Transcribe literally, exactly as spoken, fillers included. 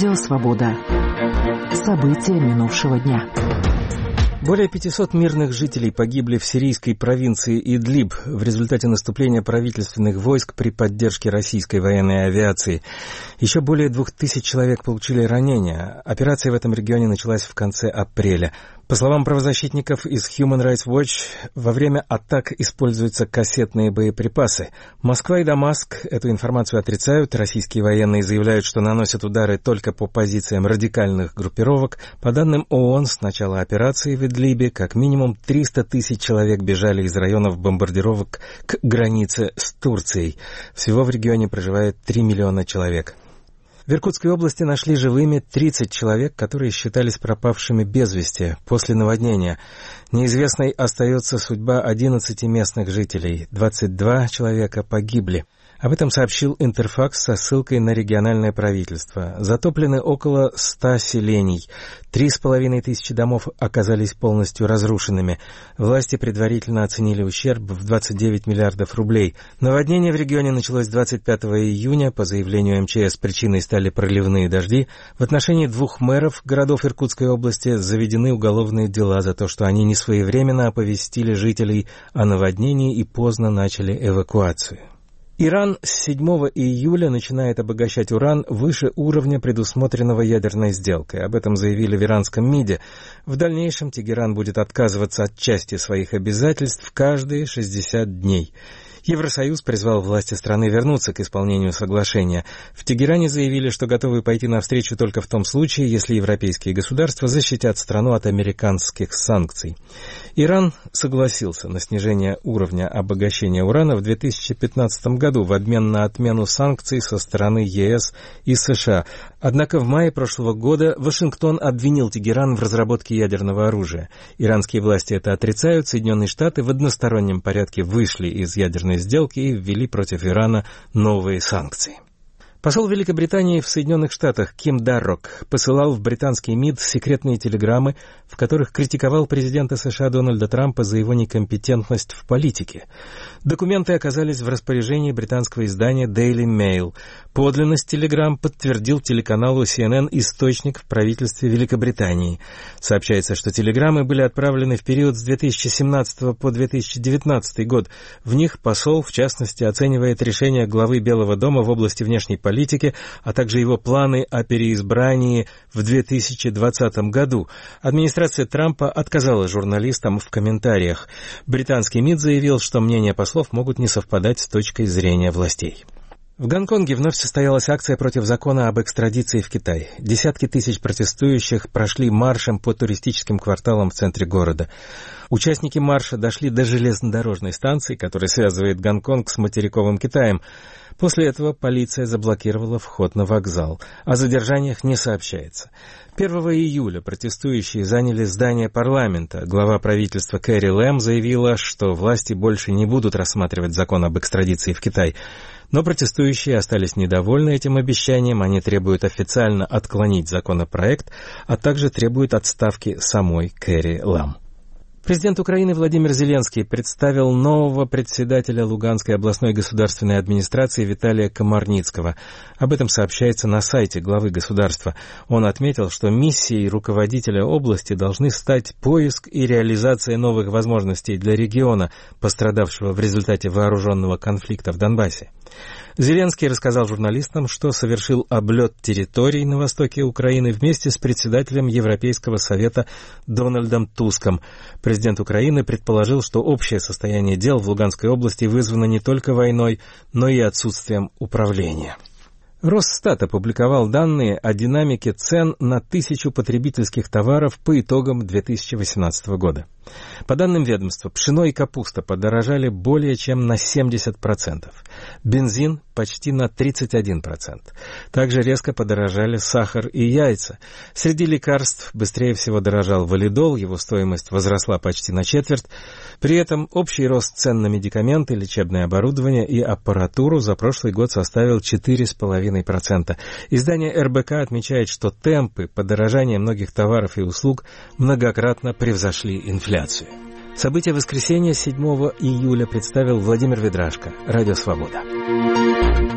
Радио «Свобода». События минувшего дня. Более пятисот мирных жителей погибли в сирийской провинции Идлиб в результате наступления правительственных войск при поддержке российской военной авиации. Еще более двух тысяч человек получили ранения. Операция в этом регионе началась в конце апреля. По словам правозащитников из Human Rights Watch, во время атак используются кассетные боеприпасы. Москва и Дамаск эту информацию отрицают. Российские военные заявляют, что наносят удары только по позициям радикальных группировок. По данным ООН, с начала операции в Идлибе как минимум триста тысяч человек бежали из районов бомбардировок к границе с Турцией. Всего в регионе проживает три миллиона человек. В Иркутской области нашли живыми тридцать человек, которые считались пропавшими без вести после наводнения. Неизвестной остается судьба одиннадцати местных жителей. двадцать два человека погибли. Об этом сообщил Интерфакс со ссылкой на региональное правительство. Затоплены около ста селений. Три с половиной тысячи домов оказались полностью разрушенными. Власти предварительно оценили ущерб в двадцать девять миллиардов рублей. Наводнение в регионе началось двадцать пятого июня. По заявлению МЧС, причиной стали проливные дожди. В отношении двух мэров городов Иркутской области заведены уголовные дела за то, что они несвоевременно оповестили жителей о наводнении и поздно начали эвакуацию. Иран с седьмого июля начинает обогащать уран выше уровня, предусмотренного ядерной сделкой. Об этом заявили в иранском МИДе. В дальнейшем Тегеран будет отказываться от части своих обязательств каждые шестьдесят дней. Евросоюз призвал власти страны вернуться к исполнению соглашения. В Тегеране заявили, что готовы пойти навстречу только в том случае, если европейские государства защитят страну от американских санкций. Иран согласился на снижение уровня обогащения урана в две тысячи пятнадцатом году в обмен на отмену санкций со стороны ЕС и США. Однако в мае прошлого года Вашингтон обвинил Тегеран в разработке ядерного оружия. Иранские власти это отрицают. Соединенные Штаты в одностороннем порядке вышли из ядерной сделки и ввели против Ирана новые санкции. Посол Великобритании в Соединенных Штатах Ким Даррок посылал в британский МИД секретные телеграммы, в которых критиковал президента США Дональда Трампа за его некомпетентность в политике. Документы оказались в распоряжении британского издания Daily Mail. Подлинность телеграмм подтвердил телеканалу си эн эн источник в правительстве Великобритании. Сообщается, что телеграммы были отправлены в период с две тысячи семнадцатого по две тысячи девятнадцатый год. В них посол, в частности, оценивает решение главы Белого дома в области внешней политики, а также его планы о переизбрании в две тысячи двадцатом году. Администрация Трампа отказала журналистам в комментариях. Британский МИД заявил, что мнения послов могут не совпадать с точкой зрения властей. В Гонконге вновь состоялась акция против закона об экстрадиции в Китай. Десятки тысяч протестующих прошли маршем по туристическим кварталам в центре города. Участники марша дошли до железнодорожной станции, которая связывает Гонконг с материковым Китаем. После этого полиция заблокировала вход на вокзал. О задержаниях не сообщается. первого июля протестующие заняли здание парламента. Глава правительства Кэрри Лэм заявила, что власти больше не будут рассматривать закон об экстрадиции в Китай. Но протестующие остались недовольны этим обещанием. Они требуют официально отклонить законопроект, а также требуют отставки самой Кэрри Лэм. Президент Украины Владимир Зеленский представил нового председателя Луганской областной государственной администрации Виталия Комарницкого. Об этом сообщается на сайте главы государства. Он отметил, что миссией руководителя области должны стать поиск и реализация новых возможностей для региона, пострадавшего в результате вооруженного конфликта в Донбассе. Зеленский рассказал журналистам, что совершил облет территорий на востоке Украины вместе с председателем Европейского совета Дональдом Туском. Президент Украины предположил, что общее состояние дел в Луганской области вызвано не только войной, но и отсутствием управления. Росстат опубликовал данные о динамике цен на тысячу потребительских товаров по итогам две тысячи восемнадцатого года. По данным ведомства, пшено и капуста подорожали более чем на семьдесят процентов. Бензин почти на тридцать один процент. Также резко подорожали сахар и яйца. Среди лекарств быстрее всего дорожал валидол, его стоимость возросла почти на четверть. При этом общий рост цен на медикаменты, лечебное оборудование и аппаратуру за прошлый год составил четыре целых пять десятых процента. Издание эр бэ ка отмечает, что темпы подорожания многих товаров и услуг многократно превзошли инфляцию. События воскресенья седьмого июля представил Владимир Ведрашко, Радио «Свобода».